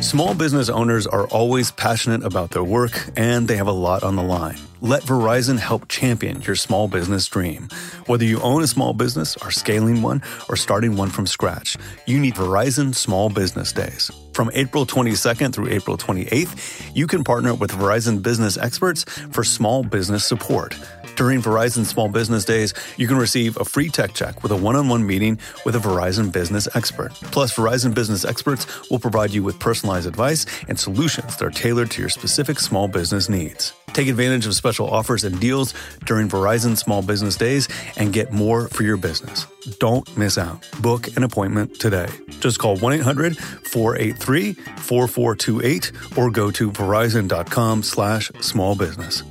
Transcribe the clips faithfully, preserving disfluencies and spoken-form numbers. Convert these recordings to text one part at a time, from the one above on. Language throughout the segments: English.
Small business owners are always passionate about their work, and they have a lot on the line. Let Verizon help champion your small business dream. Whether you own a small business, are scaling one, or starting one from scratch, you need Verizon Small Business Days. From April twenty-second through April twenty-eighth, you can partner with Verizon business experts for small business support. During Verizon Small Business Days, you can receive a free tech check with a one-on-one meeting with a Verizon business expert. Plus, Verizon business experts will provide you with personalized advice and solutions that are tailored to your specific small business needs. Take advantage of special offers and deals during Verizon Small Business Days and get more for your business. Don't miss out. Book an appointment today. Just call one eight hundred four eight three four four two eight or go to verizon.com slash small business.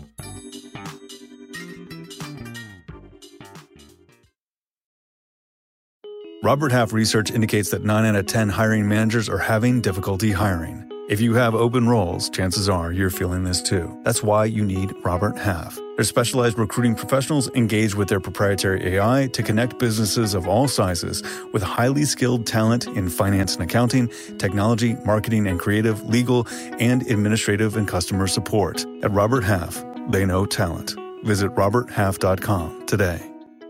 Robert Half research indicates that nine out of ten hiring managers are having difficulty hiring. If you have open roles, chances are you're feeling this too. That's why you need Robert Half. Their specialized recruiting professionals engage with their proprietary A I to connect businesses of all sizes with highly skilled talent in finance and accounting, technology, marketing and creative, legal, and administrative and customer support. At Robert Half, they know talent. Visit robert half dot com today.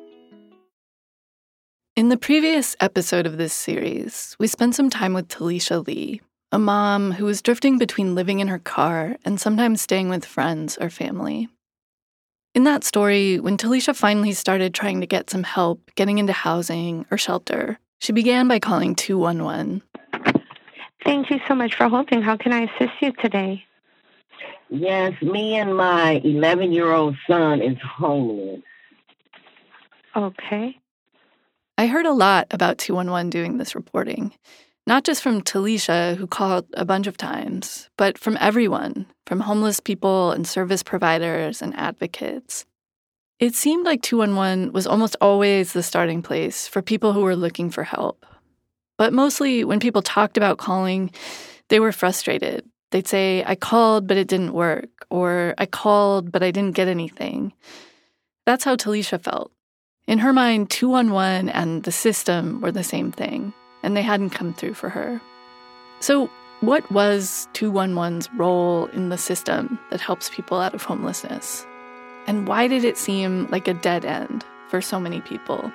In the previous episode of this series, we spent some time with Talisha Lee, a mom who was drifting between living in her car and sometimes staying with friends or family. In that story, when Talisha finally started trying to get some help getting into housing or shelter, she began by calling two one one. Thank you so much for holding. How can I assist you today? Yes, me and my eleven-year-old son is homeless. Okay. I heard a lot about two one one doing this reporting, not just from Talisha, who called a bunch of times, but from everyone, from homeless people and service providers and advocates. It seemed like two one one was almost always the starting place for people who were looking for help. But mostly when people talked about calling, they were frustrated. They'd say, I called, but it didn't work, or I called, but I didn't get anything. That's how Talisha felt. In her mind, two one one and the system were the same thing, and they hadn't come through for her. So what was two one one's role in the system that helps people out of homelessness? And why did it seem like a dead end for so many people?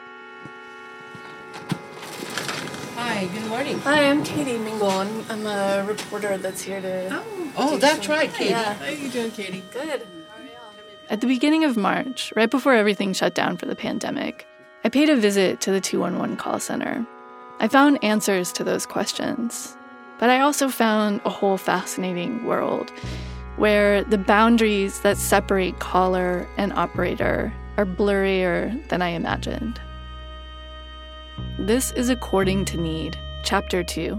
Hi, good morning. Hi, I'm Katie Mingle. I'm, I'm a reporter that's here to... Oh, oh that's right, Katie. Yeah. How are you doing, Katie? Good. At the beginning of March, right before everything shut down for the pandemic, I paid a visit to the two one one call center. I found answers to those questions, but I also found a whole fascinating world where the boundaries that separate caller and operator are blurrier than I imagined. This is According to Need, Chapter two.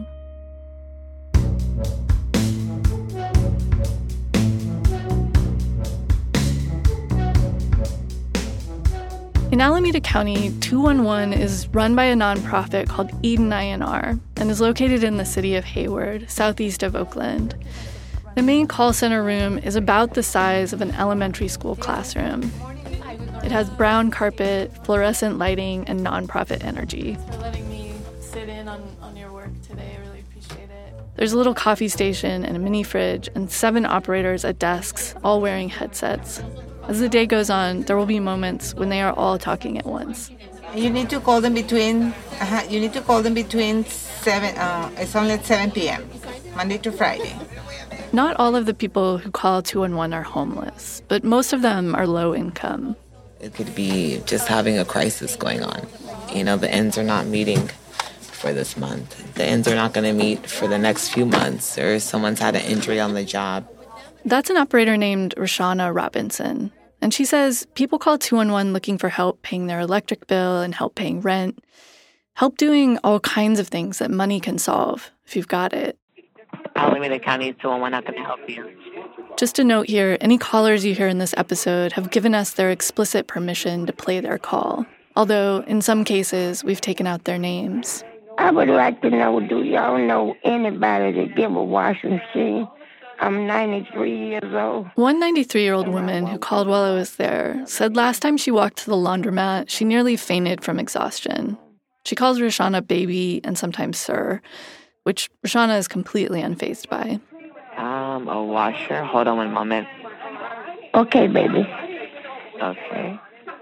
In Alameda County, two one one is run by a nonprofit called Eden I N R and is located in the city of Hayward, southeast of Oakland. The main call center room is about the size of an elementary school classroom. It has brown carpet, fluorescent lighting, and nonprofit energy. Thanks for letting me sit in on, on your work today. I really appreciate it. There's a little coffee station and a mini fridge and seven operators at desks, all wearing headsets. As the day goes on, there will be moments when they are all talking at once. You need to call them between. Uh, you need to call them between seven. Uh, it's only at seven p.m. Monday to Friday. Not all of the people who call two one one are homeless, but most of them are low income. It could be just having a crisis going on. You know, the ends are not meeting for this month. The ends are not going to meet for the next few months, or someone's had an injury on the job. That's an operator named Roshana Robinson. And she says people call two one one looking for help paying their electric bill and help paying rent, help doing all kinds of things that money can solve if you've got it. Alameda County two one one, how can I help you? Just a note here, any callers you hear in this episode have given us their explicit permission to play their call, although in some cases we've taken out their names. I would like to know, do y'all know anybody that give a washing machine? I'm ninety-three years old. One ninety-three-year-old woman who called while I was there said last time she walked to the laundromat, she nearly fainted from exhaustion. She calls Roshana baby and sometimes sir. which Roshana is completely unfazed by. Um, a washer. Hold on one moment. Okay, baby. Okay.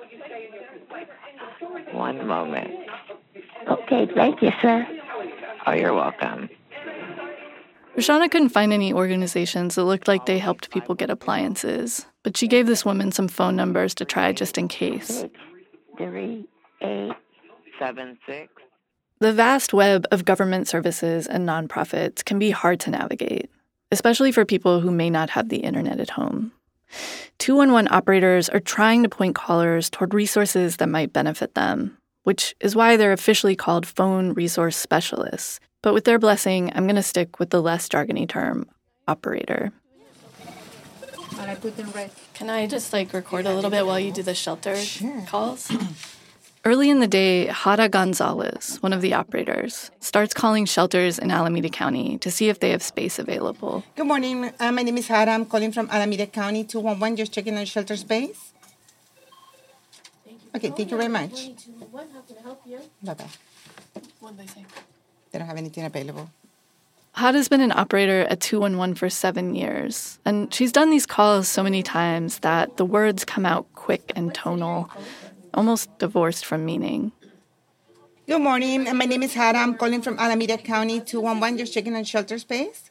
One moment. Okay, thank you, sir. Oh, you're welcome. Roshana couldn't find any organizations that looked like they helped people get appliances, but she gave this woman some phone numbers to try just in case. Six, three, eight. Seven, six. The vast web of government services and nonprofits can be hard to navigate, especially for people who may not have the internet at home. two one one operators are trying to point callers toward resources that might benefit them, which is why they're officially called phone resource specialists. But with their blessing, I'm going to stick with the less jargony term, operator. Can I just, like, record a little bit while you do the shelter sure. calls? Early in the day, Hara Gonzalez, one of the operators, starts calling shelters in Alameda County to see if they have space available. Good morning. Uh, my name is Hara. I'm calling from Alameda County, two one one, just checking on shelter space. Okay, thank you very much. How can I help you? Bye-bye. What did they say? They don't have anything available. Hada's been an operator at two one one for seven years, and she's done these calls so many times that the words come out quick and tonal, almost divorced from meaning. Good morning. My name is Hara. I'm calling from Alameda County, two one one, just checking on shelter space.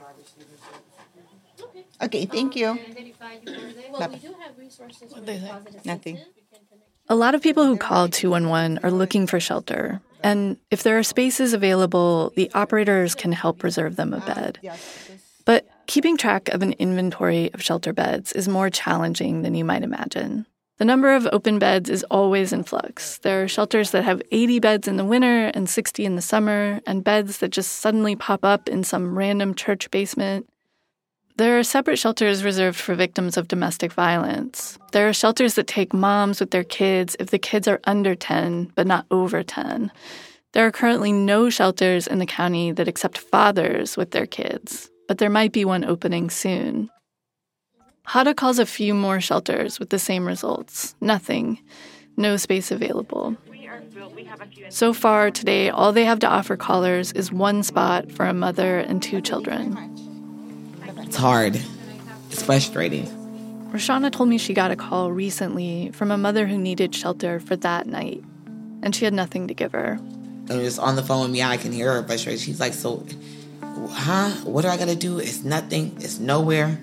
Okay, thank you. Bye-bye. Nothing. A lot of people who call two one one are looking for shelter, and if there are spaces available, the operators can help reserve them a bed. But keeping track of an inventory of shelter beds is more challenging than you might imagine. The number of open beds is always in flux. There are shelters that have eighty beds in the winter and sixty in the summer, and beds that just suddenly pop up in some random church basement. There are separate shelters reserved for victims of domestic violence. There are shelters that take moms with their kids if the kids are under ten, but not over ten. There are currently no shelters in the county that accept fathers with their kids, but there might be one opening soon. Hada calls a few more shelters with the same results. Nothing. No space available. So far today, all they have to offer callers is one spot for a mother and two children. It's hard. It's frustrating. Roshana told me she got a call recently from a mother who needed shelter for that night, and she had nothing to give her. I was on the phone with me. I can hear her frustrated. She's like, so, huh? What do I got to do? It's nothing. It's nowhere.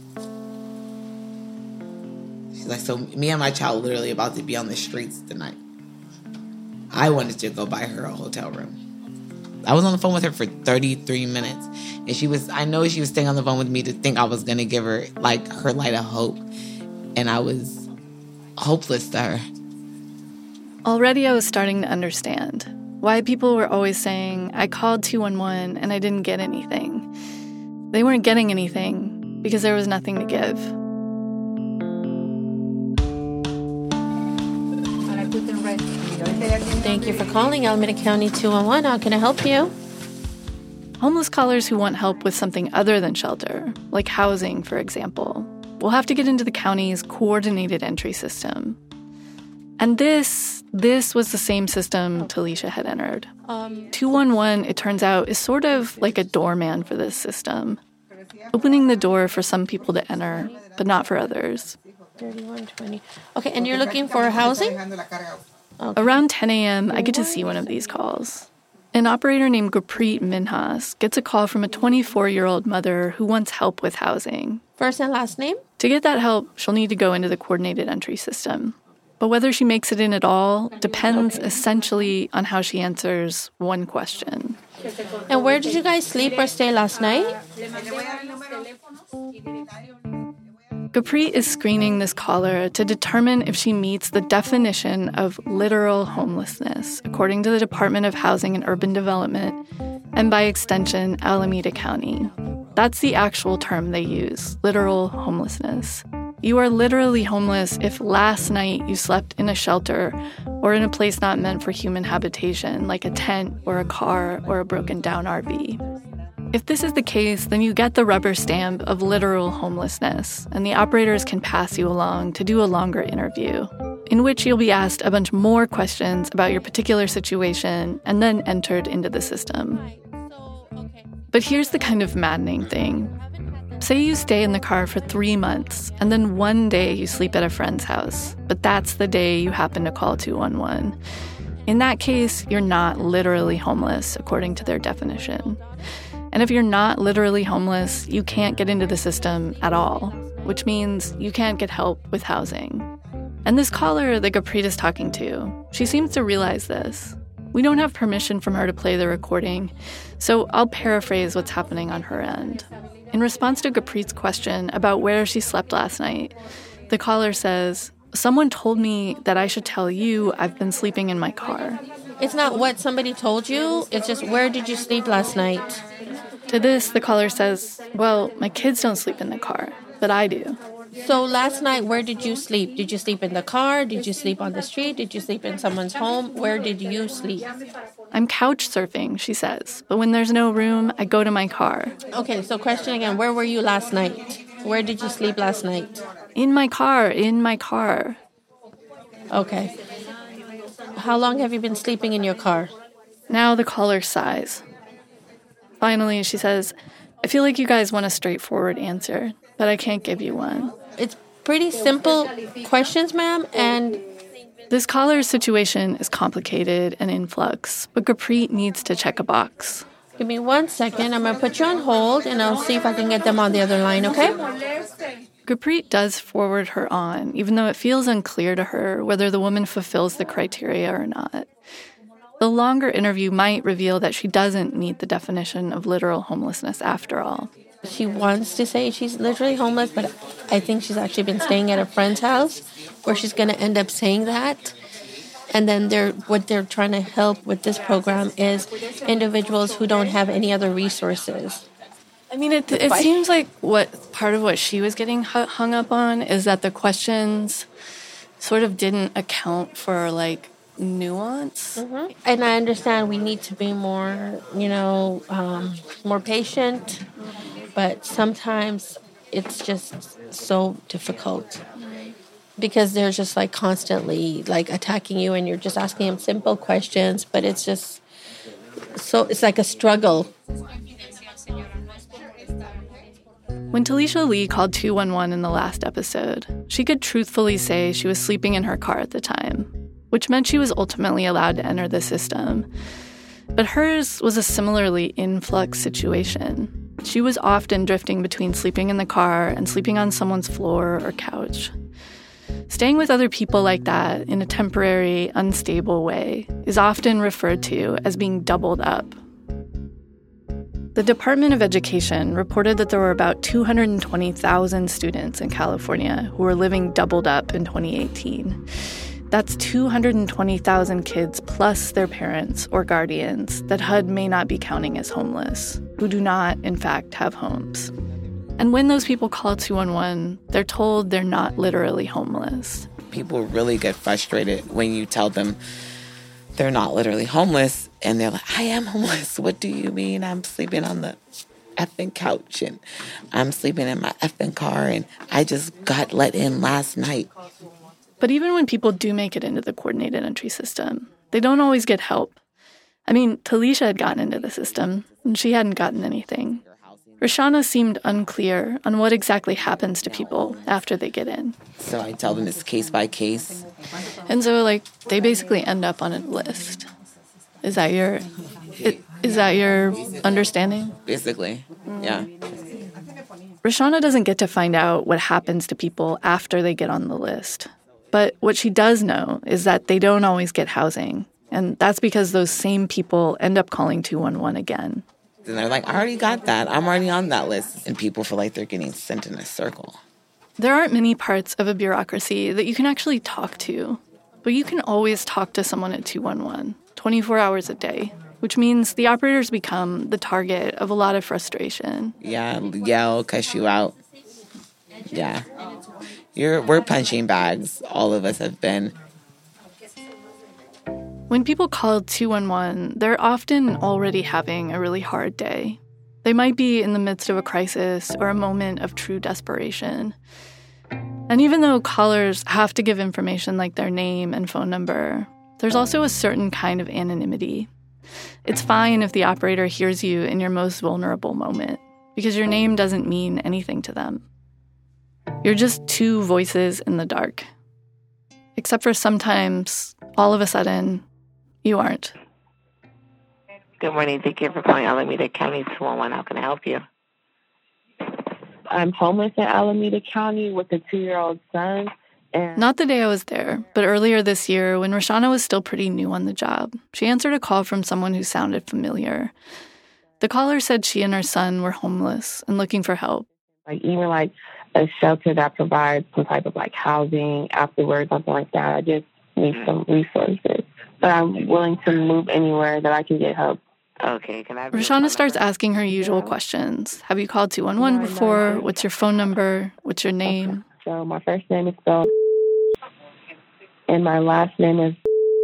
She's like, so me and my child literally about to be on the streets tonight. I wanted to go buy her a hotel room. I was on the phone with her for thirty-three minutes. And she was, I know she was staying on the phone with me to think I was going to give her, like, her light of hope. And I was hopeless to her. Already I was starting to understand why people were always saying, I called two one one and I didn't get anything. They weren't getting anything because there was nothing to give. Thank you for calling Alameda County two one one. How can I help you? Homeless callers who want help with something other than shelter, like housing, for example, will have to get into the county's coordinated entry system. And this, this was the same system Talisha had entered. Um, two one one, it turns out, is sort of like a doorman for this system, opening the door for some people to enter, but not for others. thirty-one twenty. Okay, and you're looking for housing? Okay. Around ten a.m., I get to see one of these calls. An operator named Gurpreet Minhas gets a call from a twenty-four-year-old mother who wants help with housing. First and last name? To get that help, she'll need to go into the coordinated entry system. But whether she makes it in at all depends okay. essentially on how she answers one question. And where did you guys sleep or stay last night? Gurpreet is screening this caller to determine if she meets the definition of literal homelessness, according to the Department of Housing and Urban Development, and by extension, Alameda County. That's the actual term they use, literal homelessness. You are literally homeless if last night you slept in a shelter or in a place not meant for human habitation, like a tent or a car or a broken-down R V. If this is the case, then you get the rubber stamp of literal homelessness, and the operators can pass you along to do a longer interview, in which you'll be asked a bunch more questions about your particular situation and then entered into the system. But here's the kind of maddening thing. Say you stay in the car for three months, and then one day you sleep at a friend's house, but that's the day you happen to call two one one. In that case, you're not literally homeless, according to their definition. And if you're not literally homeless, you can't get into the system at all, which means you can't get help with housing. And this caller that Gurpreet is talking to, she seems to realize this. We don't have permission from her to play the recording, so I'll paraphrase what's happening on her end. In response to Gurpreet's question about where she slept last night, the caller says, "Someone told me that I should tell you I've been sleeping in my car." It's not what somebody told you. It's just, where did you sleep last night? To this, the caller says, "Well, my kids don't sleep in the car, but I do." So last night, where did you sleep? Did you sleep in the car? Did you sleep on the street? Did you sleep in someone's home? Where did you sleep? I'm couch surfing, she says, but when there's no room, I go to my car. Okay, so question again, where were you last night? Where did you sleep last night? In my car, in my car. Okay. How long have you been sleeping in your car? Now the caller sighs. Finally, she says, "I feel like you guys want a straightforward answer, but I can't give you one." It's pretty simple questions, ma'am, and this caller's situation is complicated and in flux, but Gurpreet needs to check a box. Give me one second. I'm going to put you on hold, and I'll see if I can get them on the other line, okay? Gurpreet does forward her on, even though it feels unclear to her whether the woman fulfills the criteria or not. The longer interview might reveal that she doesn't meet the definition of literal homelessness after all. She wants to say she's literally homeless, but I think she's actually been staying at a friend's house where she's going to end up saying that. And then they're what they're trying to help with this program is individuals who don't have any other resources. I mean, it, it seems like what part of what she was getting hung up on is that the questions sort of didn't account for, like, nuance. Mm-hmm. And I understand we need to be more, you know, um, more patient, but sometimes it's just so difficult because they're just like constantly like attacking you and you're just asking them simple questions, but it's just so it's like a struggle. When Talisha Lee called two one one in the last episode, she could truthfully say she was sleeping in her car at the time, which meant she was ultimately allowed to enter the system. But hers was a similarly influx situation. She was often drifting between sleeping in the car and sleeping on someone's floor or couch. Staying with other people like that in a temporary, unstable way is often referred to as being doubled up. The Department of Education reported that there were about two hundred twenty thousand students in California who were living doubled up in twenty eighteen. That's two hundred twenty thousand kids plus their parents or guardians that H U D may not be counting as homeless, who do not, in fact, have homes. And when those people call two one one, they're told they're not literally homeless. People really get frustrated when you tell them they're not literally homeless, and they're like, I am homeless. What do you mean? I'm sleeping on the effing couch, and I'm sleeping in my effing car, and I just got let in last night. But even when people do make it into the coordinated entry system, they don't always get help. I mean, Talisha had gotten into the system, and she hadn't gotten anything. Roshana seemed unclear on what exactly happens to people after they get in. So I tell them it's case by case. And so, like, they basically end up on a list. Is that your, is that your understanding? Basically, yeah. Roshana doesn't get to find out what happens to people after they get on the list. But what she does know is that they don't always get housing. And that's because those same people end up calling two one one again. And they're like, I already got that. I'm already on that list. And people feel like they're getting sent in a circle. There aren't many parts of a bureaucracy that you can actually talk to. But you can always talk to someone at two one one, twenty-four hours a day, which means the operators become the target of a lot of frustration. Yeah, yell, cuss you out. Yeah. You're, we're punching bags. All of us have been. When people call two one one, they're often already having a really hard day. They might be in the midst of a crisis or a moment of true desperation. And even though callers have to give information like their name and phone number, there's also a certain kind of anonymity, It's fine if the operator hears you in your most vulnerable moment, because your name doesn't mean anything to them. You're just two voices in the dark. Except for sometimes, all of a sudden, you aren't. Good morning. Thank you for calling Alameda County two one one. How can I help you? I'm homeless in Alameda County with a two-year-old son. And Not the day I was there, but earlier this year when Roshana was still pretty new on the job, she answered a call from someone who sounded familiar. The caller said she and her son were homeless and looking for help. Like even like a shelter that provides some type of like housing afterwards, something like that. I just need some resources. But I'm willing to move anywhere that I can get help. Okay, can I have your Roshana phone starts number? asking her usual questions. Have you called two one one before? What's your phone number? What's your name? So my first name is spelled, and my last name is.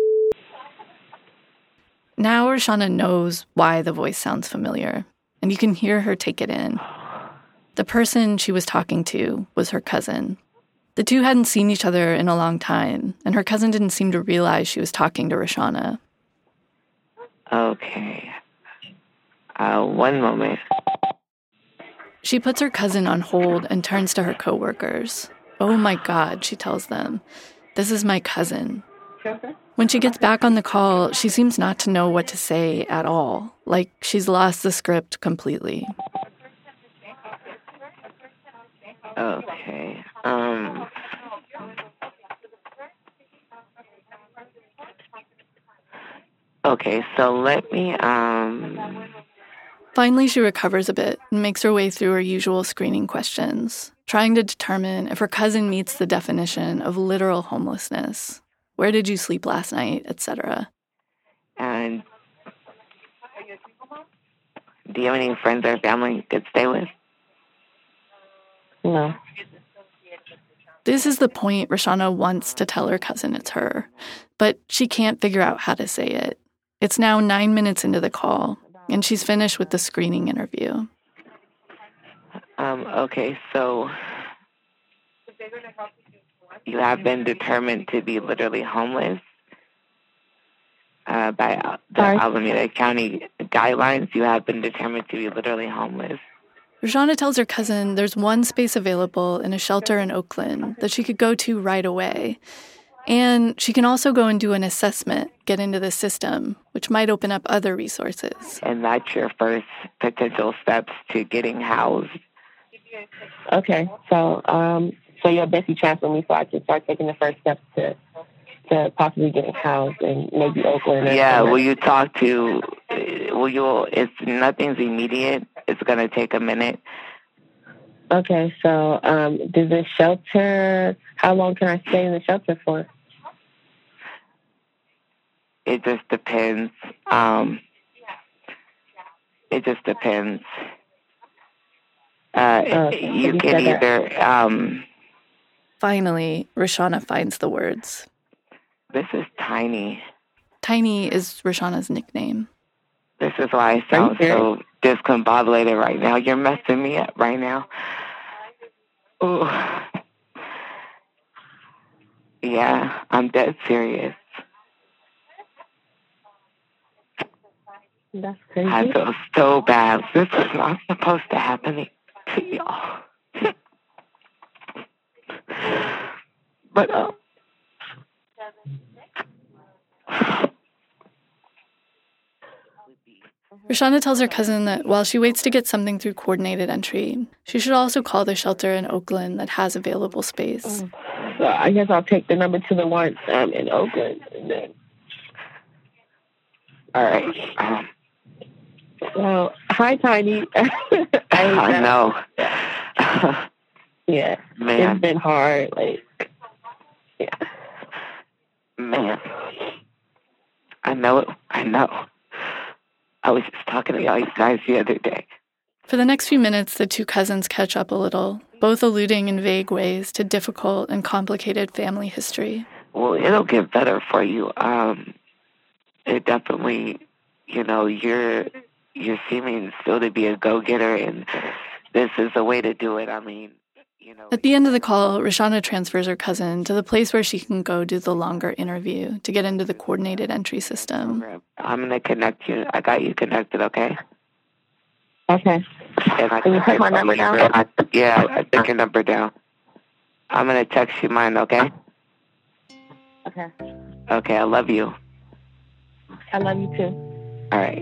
Now Roshana knows why the voice sounds familiar, and you can hear her take it in. The person she was talking to was her cousin. The two hadn't seen each other in a long time, and her cousin didn't seem to realize she was talking to Roshana. Okay. Uh, one moment. She puts her cousin on hold and turns to her coworkers. Oh my God, she tells them. This is my cousin. When she gets back on the call, she seems not to know what to say at all, like she's lost the script completely. Okay. Um. Okay, so let me, um... Finally, she recovers a bit and makes her way through her usual screening questions, trying to determine if her cousin meets the definition of literal homelessness. Where did you sleep last night, et cetera. And do you have any friends or family you could stay with? No. This is the point Roshana wants to tell her cousin it's her, but she can't figure out how to say it. It's now nine minutes into the call, and she's finished with the screening interview. Um, okay, so you have been determined to be literally homeless uh, by the Sorry? Alameda County guidelines. You have been determined to be literally homeless. Roshana tells her cousin there's one space available in a shelter in Oakland that she could go to right away. And she can also go and do an assessment, get into the system, which might open up other resources. And that's your first potential steps to getting housed. Okay, so um, so you'll basically transfer me so I can start taking the first steps to to possibly getting housed in maybe Oakland. Or Yeah, somewhere. will you talk to, will you, it's, nothing's immediate. It's going to take a minute. Okay, so um, does the shelter, how long can I stay in the shelter for? It just depends. Um, it just depends. Uh, Oh, you you can said that. either, um, Finally, Roshana finds the words. this is Tiny. Tiny is Roshana's nickname. This is why I sound so discombobulated right now. You're messing me up right now. Ooh. Yeah, I'm dead serious. That's crazy. I feel so bad. This is not supposed to happen to y'all. But, uh, Roshana tells her cousin that while she waits to get something through coordinated entry, she should also call the shelter in Oakland that has available space. So I guess I'll take the number to the one um, in Oakland. And then, all right. Um, so, hi, Tiny. I, I know. Yeah, Man. it's been hard. Like, yeah. Man. I know it. I know. I was just talking to y'all guys the other day. For the next few minutes, the two cousins catch up a little, both alluding in vague ways to difficult and complicated family history. Well, it'll get better for you. Um, it definitely, you know, you're you're seeming still to be a go-getter, and this is the way to do it. I mean, At the end of the call, Roshana transfers her cousin to the place where she can go do the longer interview to get into the coordinated entry system. I'm going to connect you. I got you connected, okay? Okay. And I Can you take my number down? I, yeah, I took your number down. I'm going to text you mine, okay? Okay. Okay, I love you. I love you too. All right.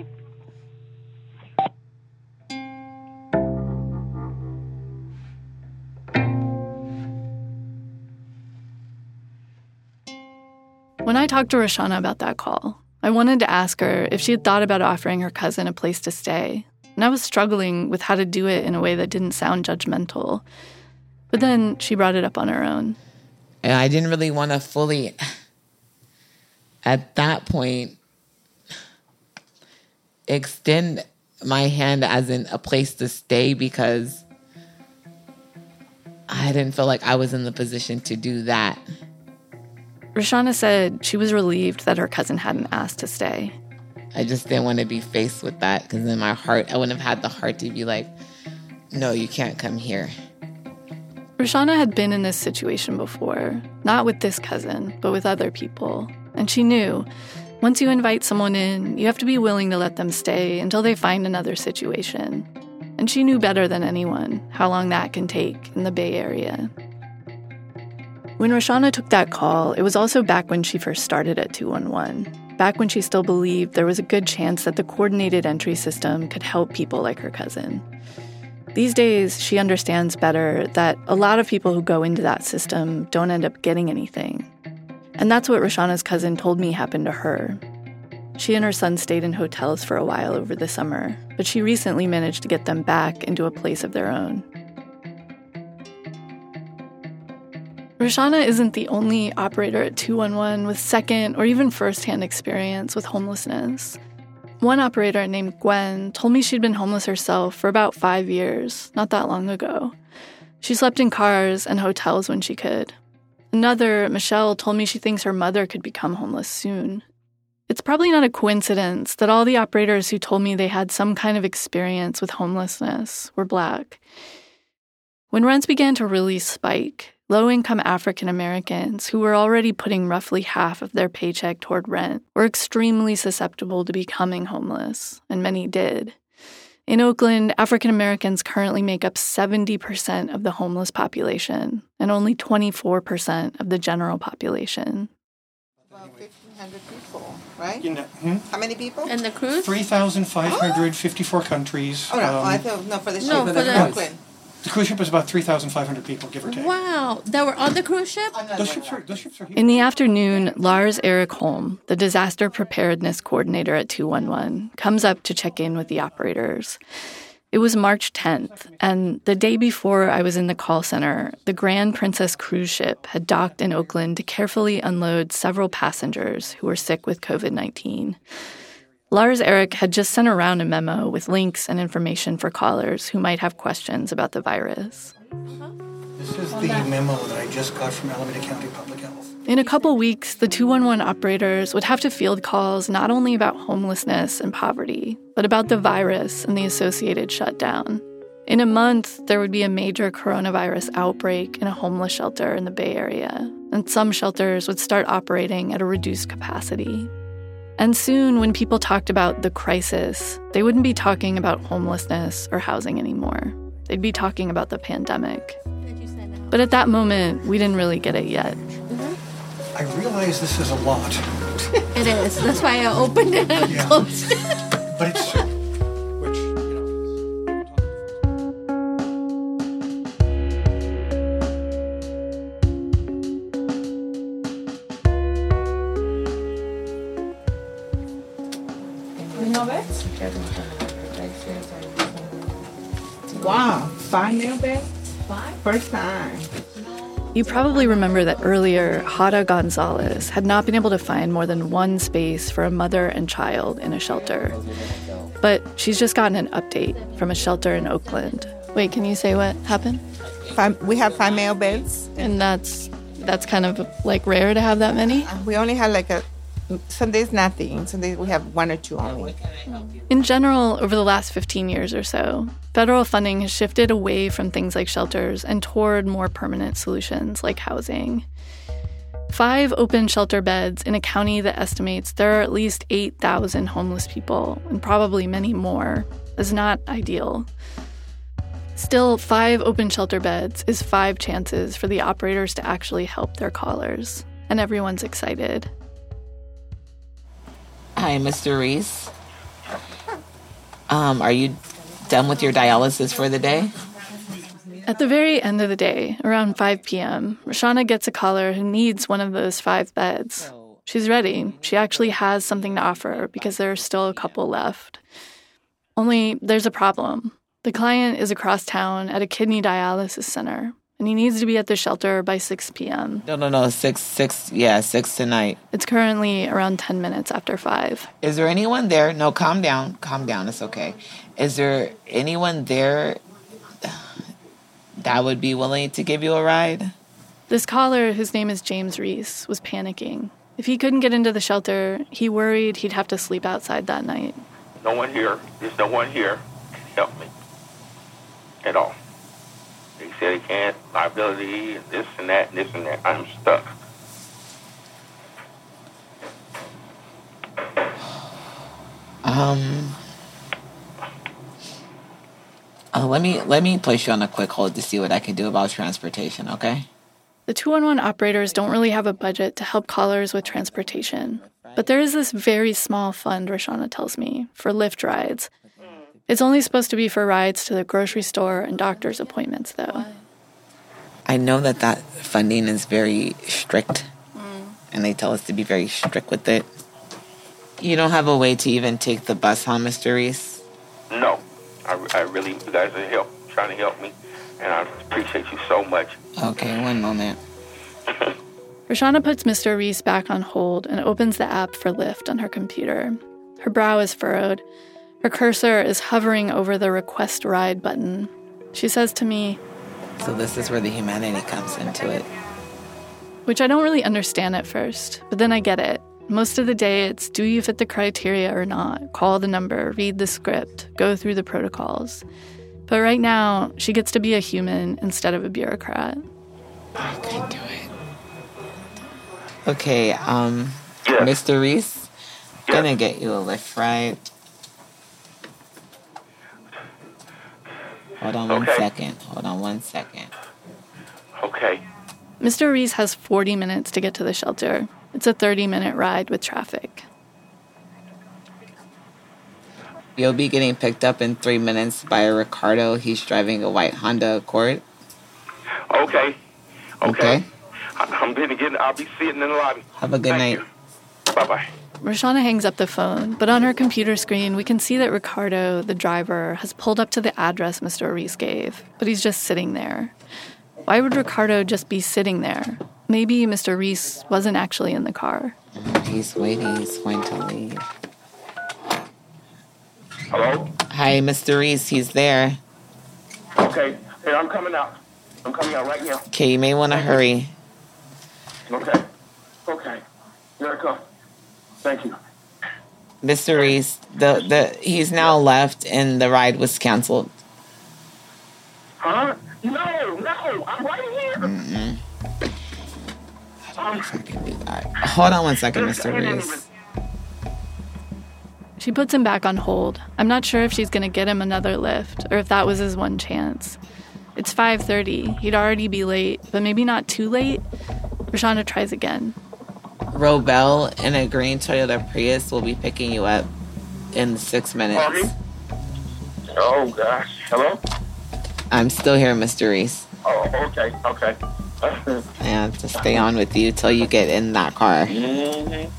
When I talked to Roshana about that call, I wanted to ask her if she had thought about offering her cousin a place to stay, and I was struggling with how to do it in a way that didn't sound judgmental. But then she brought it up on her own. And I didn't really want to fully, at that point, extend my hand as in a place to stay because I didn't feel like I was in the position to do that. Roshana said she was relieved that her cousin hadn't asked to stay. I just didn't want to be faced with that because in my heart, I wouldn't have had the heart to be like, no, you can't come here. Roshana had been in this situation before, not with this cousin, but with other people. And she knew, once you invite someone in, you have to be willing to let them stay until they find another situation. And she knew better than anyone how long that can take in the Bay Area. When Roshana took that call, it was also back when she first started at two one one, back when she still believed there was a good chance that the coordinated entry system could help people like her cousin. These days, she understands better that a lot of people who go into that system don't end up getting anything. And that's what Roshana's cousin told me happened to her. She and her son stayed in hotels for a while over the summer, but she recently managed to get them back into a place of their own. Roshana isn't the only operator at two one one with second or even first-hand experience with homelessness. One operator named Gwen told me she'd been homeless herself for about five years, not that long ago. She slept in cars and hotels when she could. Another, Michelle, told me she thinks her mother could become homeless soon. It's probably not a coincidence that all the operators who told me they had some kind of experience with homelessness were Black. When rents began to really spike, low-income African Americans, who were already putting roughly half of their paycheck toward rent, were extremely susceptible to becoming homeless, and many did. In Oakland, African Americans currently make up seventy percent of the homeless population, and only twenty-four percent of the general population. About fifteen hundred people, right? You know, hmm? How many people? And the cruise? three thousand five hundred fifty-four countries. Oh, no, um, oh, I thought, no, for the ship. No, for for the the- Brooklyn. The cruise ship was about three thousand five hundred people, give or take. Wow, that were on the cruise ship? Those ships are, those ships are huge. In the afternoon, Lars Eric Holm, the disaster preparedness coordinator at two one one, comes up to check in with the operators. It was March tenth, and the day before I was in the call center, the Grand Princess cruise ship had docked in Oakland to carefully unload several passengers who were sick with covid nineteen. Lars Eric had just sent around a memo with links and information for callers who might have questions about the virus. This is the memo that I just got from Alameda County Public Health. In a couple weeks, the two one one operators would have to field calls not only about homelessness and poverty, but about the virus and the associated shutdown. In a month, there would be a major coronavirus outbreak in a homeless shelter in the Bay Area, and some shelters would start operating at a reduced capacity. And soon, when people talked about the crisis, they wouldn't be talking about homelessness or housing anymore. They'd be talking about the pandemic. But at that moment, we didn't really get it yet. I realize this is a lot. It is. That's why I opened it and Yeah. closed it. But it's, which, you know. Wow, five male beds? Five? First time. You probably remember that earlier, Hada Gonzalez had not been able to find more than one space for a mother and child in a shelter. But she's just gotten an update from a shelter in Oakland. Wait, can you say what happened? Five, we have five male beds. And that's that's kind of like rare to have that many? We only had like a Sundays, nothing. Sundays, we have one or two only. In general, over the last fifteen years or so, federal funding has shifted away from things like shelters and toward more permanent solutions like housing. Five open shelter beds in a county that estimates there are at least eight thousand homeless people, and probably many more, is not ideal. Still, five open shelter beds is five chances for the operators to actually help their callers, and everyone's excited. Hi, Mister Reese. Um, are you done with your dialysis for the day? At the very end of the day, around five p.m., Roshana gets a caller who needs one of those five beds. She's ready. She actually has something to offer because there are still a couple left. Only there's a problem. The client is across town at a kidney dialysis center, and he needs to be at the shelter by six p.m. No, no, no, six, six, yeah, six tonight. It's currently around ten minutes after five. Is there anyone there? No, calm down, calm down, it's okay. Is there anyone there that would be willing to give you a ride? This caller, whose name is James Reese, was panicking. If he couldn't get into the shelter, he worried he'd have to sleep outside that night. No one here. There's no one here can help me at all. They said they can't, liability, and this and that, and this and that. I'm stuck. Um... Uh, let me let me place you on a quick hold to see what I can do about transportation, okay? The two one one operators don't really have a budget to help callers with transportation. But there is this very small fund, Roshana tells me, for Lyft rides. It's only supposed to be for rides to the grocery store and doctor's appointments, though. I know that that funding is very strict, mm. and they tell us to be very strict with it. You don't have a way to even take the bus, huh, Mister Reese? No. I, I really, you guys are help, trying to help me, and I appreciate you so much. Okay, one moment. Roshana puts Mister Reese back on hold and opens the app for Lyft on her computer. Her brow is furrowed. Her cursor is hovering over the request ride button. She says to me, "So this is where the humanity comes into it." Which I don't really understand at first, but then I get it. Most of the day, it's do you fit the criteria or not? Call the number, read the script, go through the protocols. But right now, she gets to be a human instead of a bureaucrat. I can do it. Okay, um, yeah. Mister Reese, I'm yeah. gonna get you a Lyft ride. Hold on one okay. second. Hold on one second. Okay. Mister Reese has forty minutes to get to the shelter. It's a thirty-minute ride with traffic. You'll be getting picked up in three minutes by Ricardo. He's driving a white Honda Accord. Okay. Okay. Okay. I- I'm gonna get. I'll be sitting in the lobby. Have a good Thank night. You. Bye-bye. Roshana hangs up the phone, but on her computer screen, we can see that Ricardo, the driver, has pulled up to the address Mister Reese gave, but he's just sitting there. Why would Ricardo just be sitting there? Maybe Mister Reese wasn't actually in the car. He's waiting. He's going to leave. Hello? Hi, Mister Reese. He's there. Okay. Hey, I'm coming out. I'm coming out right now. Okay, you may want to hurry. Okay. Okay. Here I come. Thank you. Mister Reese, the, the he's now left and the ride was canceled. Huh? No, no. I'm right here. Mm-mm. If I can do that. Hold on one second, Mister Reese. She puts him back on hold. I'm not sure if she's going to get him another lift or if that was his one chance. It's five thirty. He'd already be late, but maybe not too late. Roshana tries again. Robel in a green Toyota Prius will be picking you up in six minutes. Oh, gosh. Hello? I'm still here, Mister Reese. Oh, okay, okay. I have to stay on with you till you get in that car. Mm-hmm.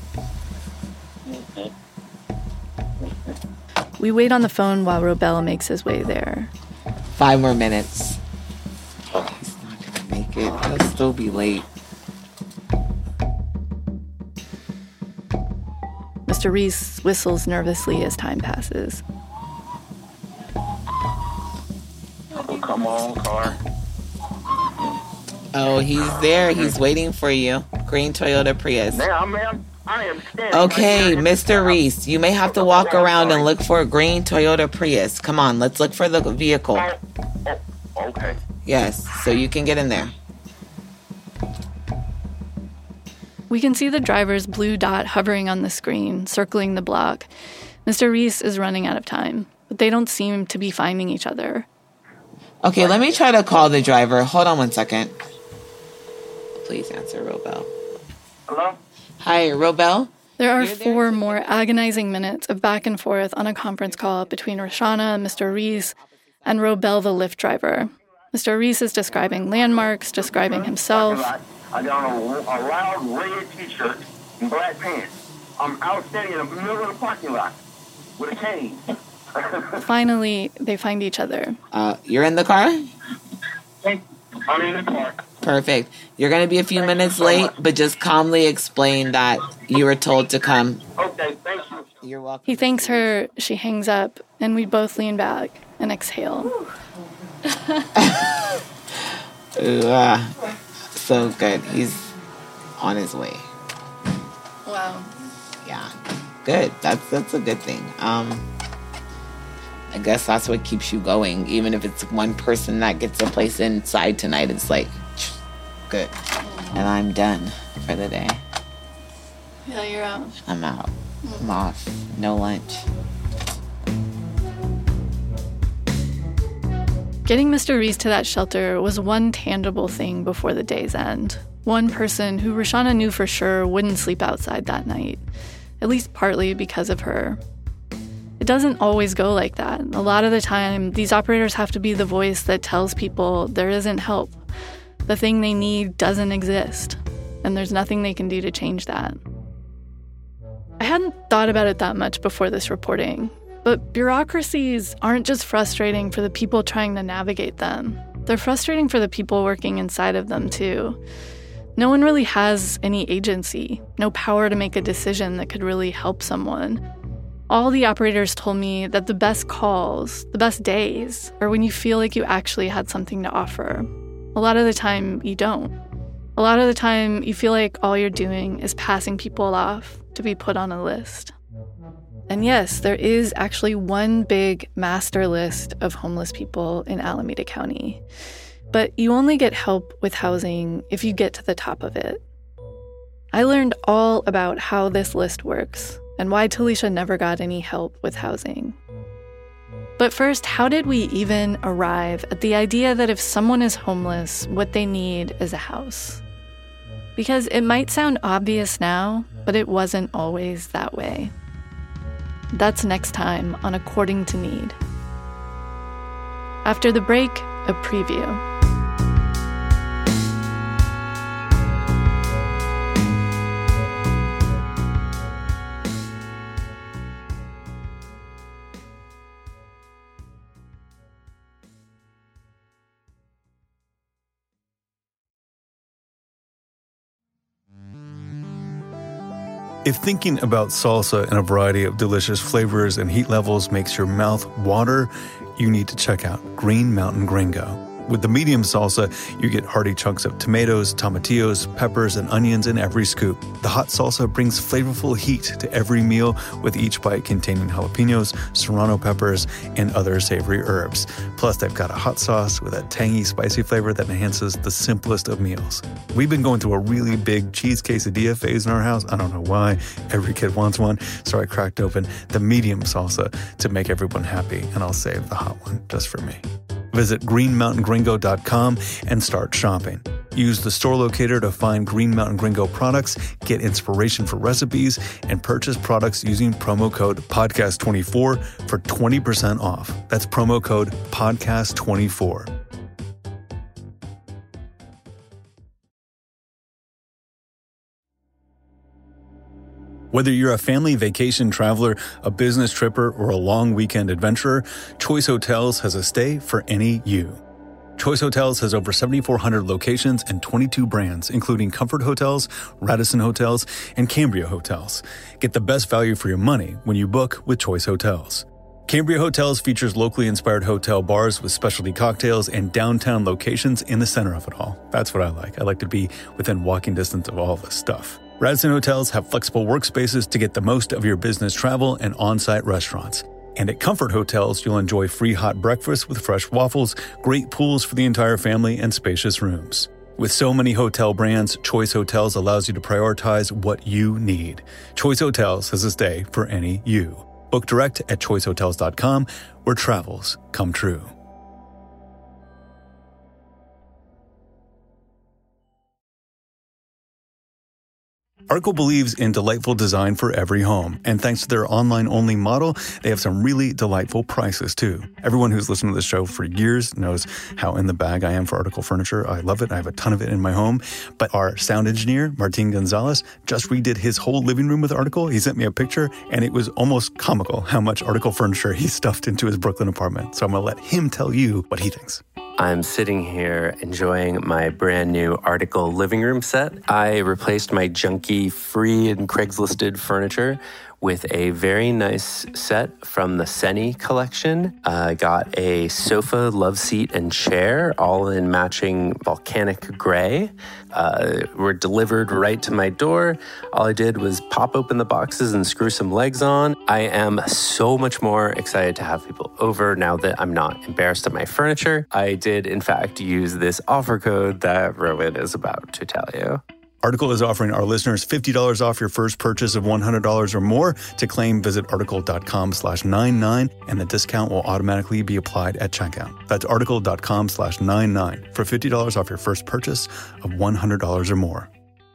We wait on the phone while Robel makes his way there. Five more minutes. He's not going to make it. He'll still be late. Mister Reese whistles nervously as time passes. Oh, come on, car. Oh, he's there. He's waiting for you. Green Toyota Prius. Ma'am, ma'am, I am standing. Okay, Mister Reese, you may have to walk around and look for a green Toyota Prius. Come on, let's look for the vehicle. Oh, oh, okay. Yes, so you can get in there. We can see the driver's blue dot hovering on the screen, circling the block. Mister Reese is running out of time, but they don't seem to be finding each other. Okay, let me try to call the driver. Hold on one second. Please answer, Robel. Hello? Hi, Robel? There are four more agonizing minutes of back and forth on a conference call between Roshana, Mister Reese, and Robel, the Lyft driver. Mister Reese is describing landmarks, describing himself. I got on a, a loud red t-shirt and black pants. I'm out standing in the middle of the parking lot with a cane. Finally, they find each other. Uh, you're in the car? I'm in the car. Perfect. You're going to be a few minutes late, but just calmly explain that you were told to come. Okay, thank you. You're welcome. He thanks her, she hangs up, and we both lean back and exhale. uh, so good. He's on his way. Wow. Yeah. Good. That's that's a good thing. Um, I guess that's what keeps you going. Even if it's one person that gets a place inside tonight, it's like, good. And I'm done for the day. Yeah, you're out. I'm out. I'm off. No lunch. Getting Mister Reese to that shelter was one tangible thing before the day's end. One person who Roshana knew for sure wouldn't sleep outside that night, at least partly because of her. It doesn't always go like that. A lot of the time, these operators have to be the voice that tells people there isn't help. The thing they need doesn't exist, and there's nothing they can do to change that. I hadn't thought about it that much before this reporting, but bureaucracies aren't just frustrating for the people trying to navigate them. They're frustrating for the people working inside of them, too. No one really has any agency, no power to make a decision that could really help someone. All the operators told me that the best calls, the best days, are when you feel like you actually had something to offer. A lot of the time, you don't. A lot of the time, you feel like all you're doing is passing people off to be put on a list. And yes, there is actually one big master list of homeless people in Alameda County. But you only get help with housing if you get to the top of it. I learned all about how this list works and why Talisha never got any help with housing. But first, how did we even arrive at the idea that if someone is homeless, what they need is a house? Because it might sound obvious now, but it wasn't always that way. That's next time on According to Need. After the break, a preview. If thinking about salsa and a variety of delicious flavors and heat levels makes your mouth water, you need to check out Green Mountain Gringo. With the medium salsa, you get hearty chunks of tomatoes, tomatillos, peppers, and onions in every scoop. The hot salsa brings flavorful heat to every meal, with each bite containing jalapenos, serrano peppers, and other savory herbs. Plus, they've got a hot sauce with a tangy, spicy flavor that enhances the simplest of meals. We've been going through a really big cheese quesadilla phase in our house. I don't know why. Every kid wants one, so I cracked open the medium salsa to make everyone happy, and I'll save the hot one just for me. Visit green mountain gringo dot com and start shopping. Use the store locator to find Green Mountain Gringo products, get inspiration for recipes, and purchase products using promo code podcast twenty-four for twenty percent off. That's promo code podcast twenty-four. Whether you're a family vacation traveler, a business tripper, or a long weekend adventurer, Choice Hotels has a stay for any you. Choice Hotels has over seventy-four hundred locations and twenty-two brands, including Comfort Hotels, Radisson Hotels, and Cambria Hotels. Get the best value for your money when you book with Choice Hotels. Cambria Hotels features locally inspired hotel bars with specialty cocktails and downtown locations in the center of it all. That's what I like. I like to be within walking distance of all this stuff. Radisson Hotels have flexible workspaces to get the most of your business travel and on-site restaurants. And at Comfort Hotels, you'll enjoy free hot breakfast with fresh waffles, great pools for the entire family, and spacious rooms. With so many hotel brands, Choice Hotels allows you to prioritize what you need. Choice Hotels has a stay for any you. Book direct at choice hotels dot com, where travels come true. Article believes in delightful design for every home, and thanks to their online-only model, they have some really delightful prices, too. Everyone who's listened to this show for years knows how in the bag I am for Article furniture. I love it. I have a ton of it in my home. But our sound engineer, Martin Gonzalez, just redid his whole living room with Article. He sent me a picture, and it was almost comical how much Article furniture he stuffed into his Brooklyn apartment. So I'm going to let him tell you what he thinks. I'm sitting here enjoying my brand new Article living room set. I replaced my junky free and Craigslisted furniture with a very nice set from the Seni collection. I uh, got a sofa, love seat, and chair, all in matching volcanic gray. Uh, were delivered right to my door. All I did was pop open the boxes and screw some legs on. I am so much more excited to have people over now that I'm not embarrassed of my furniture. I did, in fact, use this offer code that Rowan is about to tell you. Article is offering our listeners fifty dollars off your first purchase of one hundred dollars or more. To claim, visit article.com slash 99, and the discount will automatically be applied at checkout. That's article.com slash 99 for fifty dollars off your first purchase of one hundred dollars or more.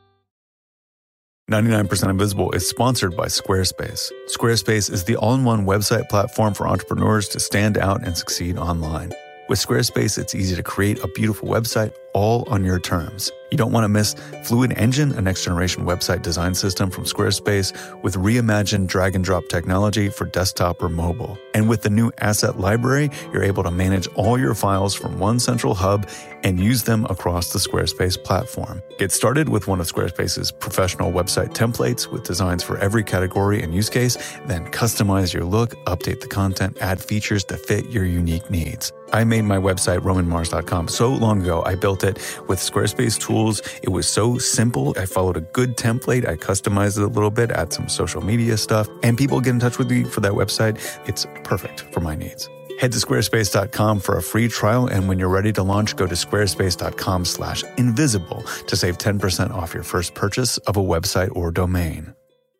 ninety-nine percent Invisible is sponsored by Squarespace. Squarespace is the all-in-one website platform for entrepreneurs to stand out and succeed online. With Squarespace, it's easy to create a beautiful website all on your terms. You don't want to miss Fluid Engine, a next-generation website design system from Squarespace with reimagined drag-and-drop technology for desktop or mobile. And with the new Asset Library, you're able to manage all your files from one central hub and use them across the Squarespace platform. Get started with one of Squarespace's professional website templates with designs for every category and use case, then customize your look, update the content, add features to fit your unique needs. I made my website, roman mars dot com, so long ago. I built it with Squarespace tools. It was so simple. I followed a good template. I customized it a little bit, add some social media stuff, and people get in touch with me for that website. It's perfect for my needs. Head to squarespace dot com for a free trial, and when you're ready to launch, go to squarespace.com slash invisible to save ten percent off your first purchase of a website or domain.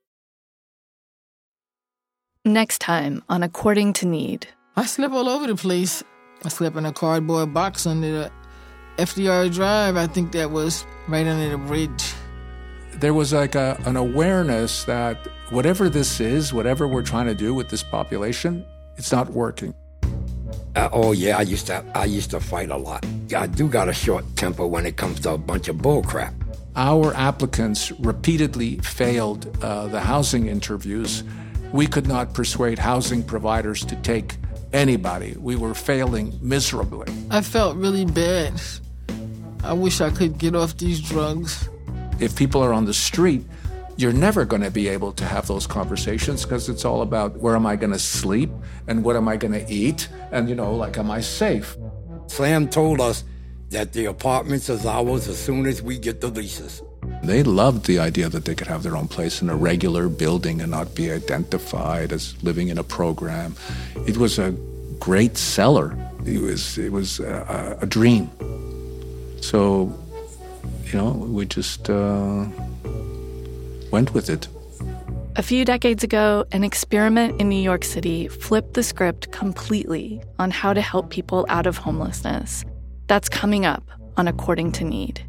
Next time on According to Need. I slept all over the place. I slept in a cardboard box under the F D R Drive. I think that was right under the bridge. There was like a, an awareness that whatever this is, whatever we're trying to do with this population, it's not working. Uh, oh yeah, I used to I used to fight a lot. I do got a short temper when it comes to a bunch of bull crap. Our applicants repeatedly failed uh, the housing interviews. We could not persuade housing providers to take anybody. We were failing miserably. I felt really bad. I wish I could get off these drugs. If people are on the street, you're never going to be able to have those conversations because it's all about where am I going to sleep and what am I going to eat and, you know, like, am I safe? Sam told us that the apartments is ours as soon as we get the leases. They loved the idea that they could have their own place in a regular building and not be identified as living in a program. It was a great seller. It was it was a, a dream. So, you know, we just uh, went with it. A few decades ago, an experiment in New York City flipped the script completely on how to help people out of homelessness. That's coming up on According to Need.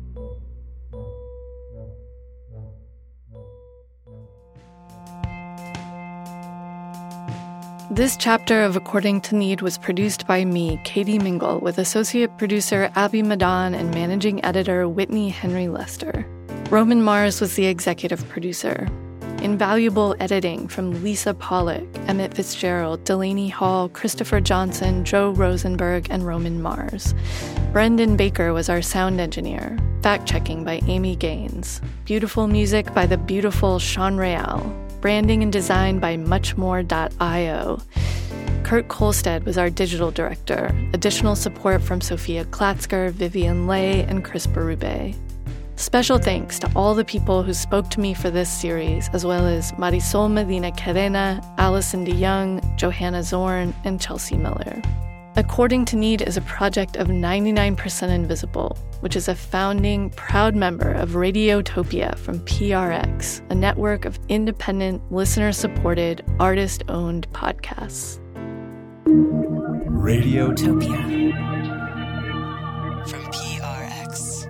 This chapter of According to Need was produced by me, Katie Mingle, with associate producer Abby Madan and managing editor Whitney Henry Lester. Roman Mars was the executive producer. Invaluable editing from Lisa Pollock, Emmett Fitzgerald, Delaney Hall, Christopher Johnson, Joe Rosenberg, and Roman Mars. Brendan Baker was our sound engineer. Fact-checking by Amy Gaines. Beautiful music by the beautiful Sean Real. Branding and design by much more dot io. Kurt Kolstad was our digital director. Additional support from Sophia Klatzker, Vivian Lay, and Chris Berube. Special thanks to all the people who spoke to me for this series, as well as Marisol Medina Cadena, Allison DeYoung, Johanna Zorn, and Chelsea Miller. According to Need is a project of ninety-nine percent Invisible, which is a founding, proud member of Radiotopia from P R X, a network of independent, listener-supported, artist-owned podcasts. Radiotopia from P R X.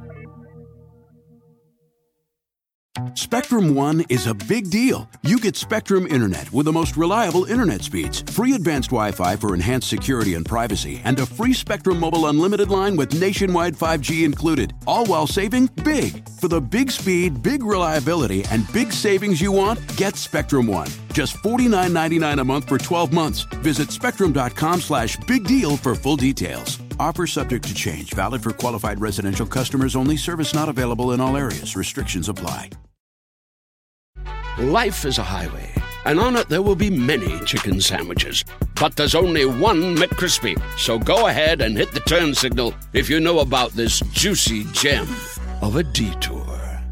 Spectrum One is a big deal. You get Spectrum Internet with the most reliable internet speeds, free advanced Wi-Fi for enhanced security and privacy, and a free Spectrum Mobile Unlimited line with nationwide five G included, all while saving big. For the big speed, big reliability, and big savings you want, get Spectrum One. Just forty-nine ninety-nine a month for twelve months. Visit spectrum.com slash big deal for full details. Offer subject to change. Valid for qualified residential customers only. Service not available in all areas. Restrictions apply. Life is a highway, and on it there will be many chicken sandwiches. But there's only one McCrispy. So go ahead and hit the turn signal if you know about this juicy gem of a detour.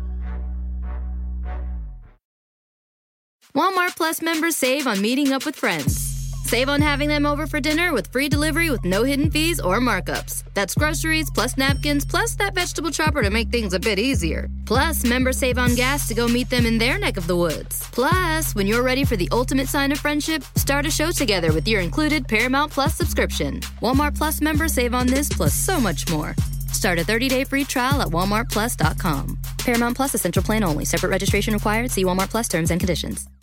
Walmart Plus members save on meeting up with friends. Save on having them over for dinner with free delivery with no hidden fees or markups. That's groceries, plus napkins, plus that vegetable chopper to make things a bit easier. Plus, members save on gas to go meet them in their neck of the woods. Plus, when you're ready for the ultimate sign of friendship, start a show together with your included Paramount Plus subscription. Walmart Plus members save on this plus so much more. Start a thirty-day free trial at walmart plus dot com. Paramount Plus Essential Plan only. Separate registration required. See Walmart Plus terms and conditions.